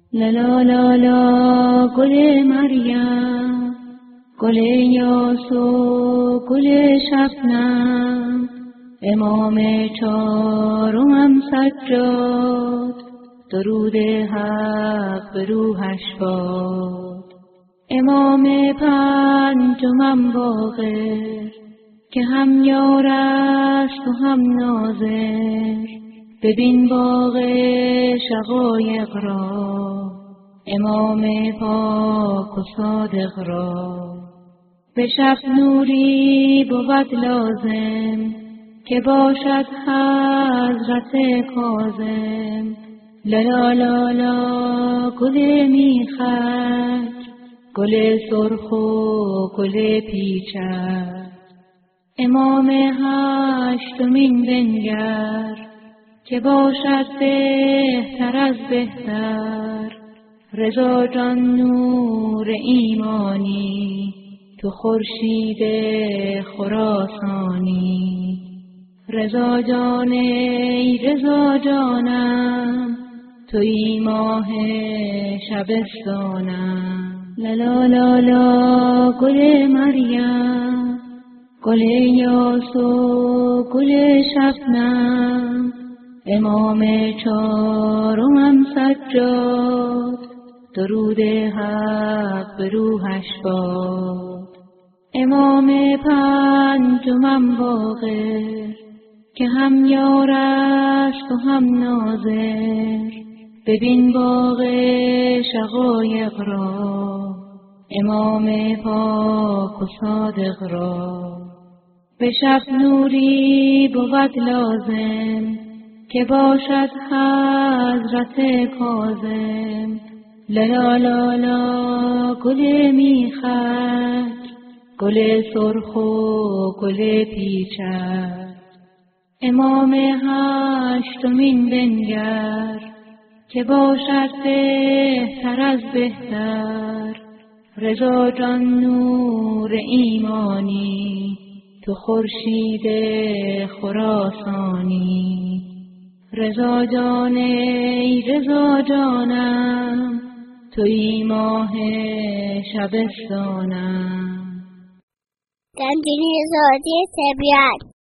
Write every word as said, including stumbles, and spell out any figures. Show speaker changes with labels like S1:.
S1: لالا لالا گل مریم، گل یاس و گل شبنم، امام چهارم سجاد، درود حق به روحش باد. امام پنجمم باقر، که هم یار است و هم ناظر، ببین باغ شقایق را، امام پاک و صادق را. به شب نوری بود لازم، که باشد حضرت کاظم. لالا لالا گل میخک، گل سرخ و گل پیچک، امام هشتمین بنگر، که باشد بهتر از بهتر. رضا جان نور ایمانی، تو خورشید خراسانی. رضا جان ای رضا جانم، تویی ماه شبستانم. لالا لالا گل مریم، گل یاس و گل شبنم، امام چهارم سجاد، درود حق به روحش باد. امام پنجمم باقر، که هم یار است و هم ناظر، ببین باغ شقایق را، امام پاک و صادق را. به شب نوری بود لازم، که باشد حضرت کاظم. لالا لالا گل میخک، گل سرخ و گل پیچک، امام هشتمین بنگر، که باشد بهتر از بهتر. رضا جان نور ایمانی، تو خورشید خراسانی. رضا جان ای رضا جانم، تویی ماه شبستانم.
S2: گنجینه زادی طبیعت.